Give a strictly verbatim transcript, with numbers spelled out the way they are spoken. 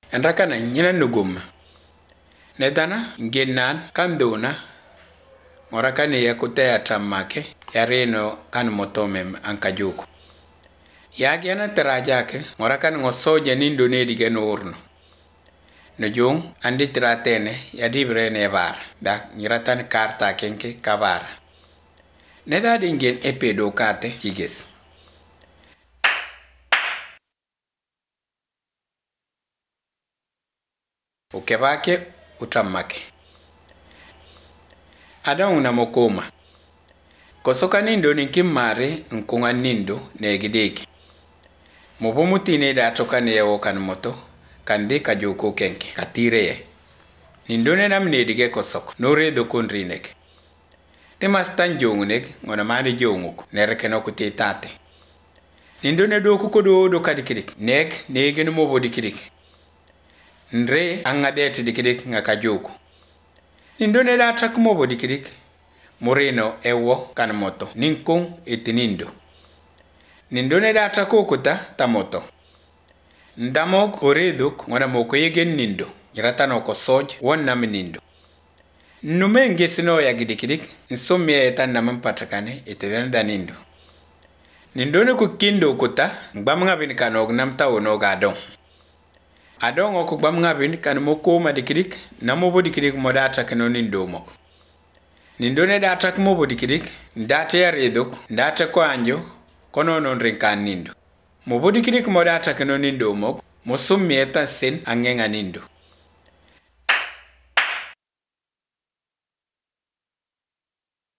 Andaka na nyina nugum. Nedana ngenan kanduna. Morakani ya kutea tamake ya reno kan motomem ankajuku. Yagi ana terajake morakani ngosoja nindo nedige no urno. Nujung andi tiratene ya dibrene bar da nyiratan karta kenke kabara. Neda dingen epedo kate higes. Ukebake utamake. Ada una mokoma. Kosoka nindo ninkimare nkunga nindo negideki. Mubumutine da toka ne wokan moto kande kajuko kenke katire. Nindo ne nam nedige kosok nore do konrinek. Temas tan jongunek ngona mari jonguk nereke no kutetate. Nindo ne do kukodo do kadikidik nek nege no mobo dikidik. Nre angadete dikidik ngakajuko. Nindo ne da trak mobo dikidik. Moreno ewo kan moto ninkung itinindo. Nindo ne da trako kuta tamoto. Ndamok oreduk ngona moko yegen nindo. Nyiratano ko soj won nam nindo. Nume ngesino ya gidikidik nsomya etan nam patakane eteden da nindo. Nindo ne kukindo kuta ngbam ngabin kanog nam tawono gadon. Adon oku gbam ngabin kan moko madikidik namobo dikidik modata kano nindo mok. Nindo ne data kumobo dikidik ndate ya reduk ndate ko anjo kono non rinkan nindo. Mobo dikidik modata kano nindo mok mosummi etan sen angenga nindo.